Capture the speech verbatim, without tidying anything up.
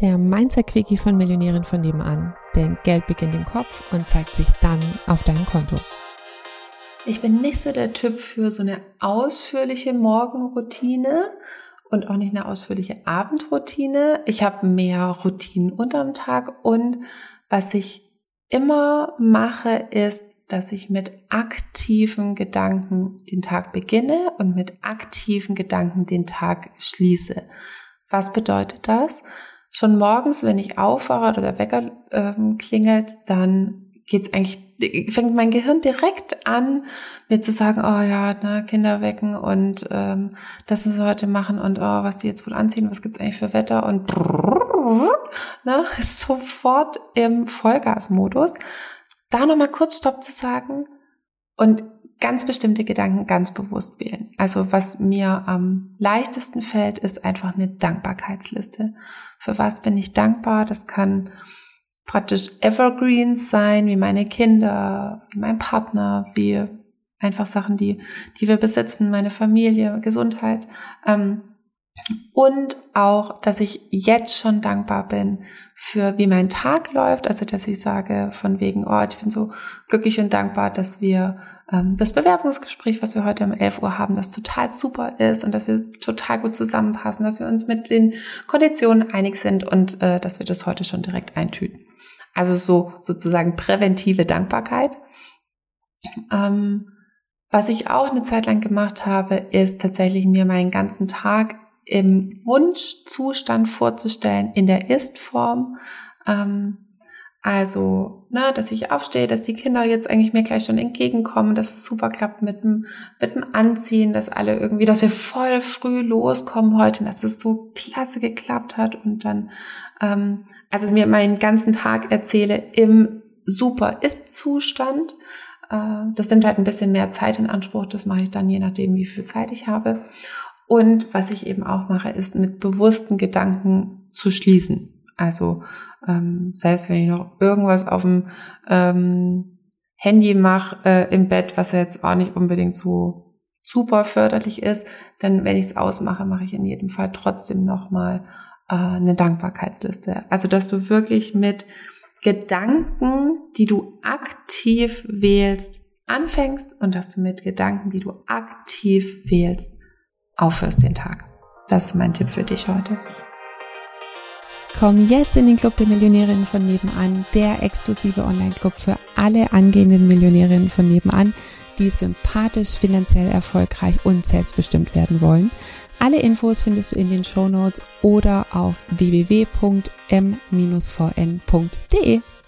der Mindset-Quickie von Millionären von nebenan. Denn Geld beginnt im Kopf und zeigt sich dann auf deinem Konto. Ich bin nicht so der Typ für so eine ausführliche Morgenroutine und auch nicht eine ausführliche Abendroutine. Ich habe mehr Routinen unterm Tag und was ich immer mache, ist, dass ich mit aktiven Gedanken den Tag beginne und mit aktiven Gedanken den Tag schließe. Was bedeutet das? Schon morgens, wenn ich aufwache oder der Wecker ähm, klingelt, dann geht's eigentlich, fängt mein Gehirn direkt an, mir zu sagen, oh ja, ne, Kinder wecken und ähm, das müssen wir heute machen und oh, was die jetzt wohl anziehen, was gibt's eigentlich für Wetter und ne, ist sofort im Vollgasmodus. Da nochmal kurz Stopp zu sagen und ganz bestimmte Gedanken ganz bewusst wählen. Also was mir am leichtesten fällt, ist einfach eine Dankbarkeitsliste. Für was bin ich dankbar? Das kann praktisch Evergreens sein, wie meine Kinder, wie mein Partner, wie einfach Sachen, die, die wir besitzen, meine Familie, Gesundheit. Ähm, und auch, dass ich jetzt schon dankbar bin für wie mein Tag läuft, also dass ich sage von wegen, oh, ich bin so glücklich und dankbar, dass wir ähm, das Bewerbungsgespräch, was wir heute um elf Uhr haben, das total super ist und dass wir total gut zusammenpassen, dass wir uns mit den Konditionen einig sind und äh, dass wir das heute schon direkt eintüten. Also so sozusagen präventive Dankbarkeit. Ähm, was ich auch eine Zeit lang gemacht habe, ist tatsächlich mir meinen ganzen Tag im Wunschzustand vorzustellen, in der Ist-Form. Ähm, also, ne, dass ich aufstehe, dass die Kinder jetzt eigentlich mir gleich schon entgegenkommen, dass es super klappt mit dem, mit dem Anziehen, dass alle irgendwie, dass wir voll früh loskommen heute, dass es so klasse geklappt hat und dann, ähm, also mir meinen ganzen Tag erzähle im super Ist-Zustand. Äh, das nimmt halt ein bisschen mehr Zeit in Anspruch, das mache ich dann je nachdem, wie viel Zeit ich habe. Und was ich eben auch mache, ist mit bewussten Gedanken zu schließen. Also ähm, selbst wenn ich noch irgendwas auf dem ähm, Handy mache äh, im Bett, was ja jetzt auch nicht unbedingt so super förderlich ist, dann wenn ich es ausmache, mache ich in jedem Fall trotzdem nochmal äh, eine Dankbarkeitsliste. Also dass du wirklich mit Gedanken, die du aktiv wählst, anfängst und dass du mit Gedanken, die du aktiv wählst, aufhörst den Tag. Das ist mein Tipp für dich heute. Komm jetzt in den Club der Millionärinnen von nebenan, der exklusive Online-Club für alle angehenden Millionärinnen von nebenan, die sympathisch, finanziell erfolgreich und selbstbestimmt werden wollen. Alle Infos findest du in den Shownotes oder auf w w w punkt m v n punkt d e.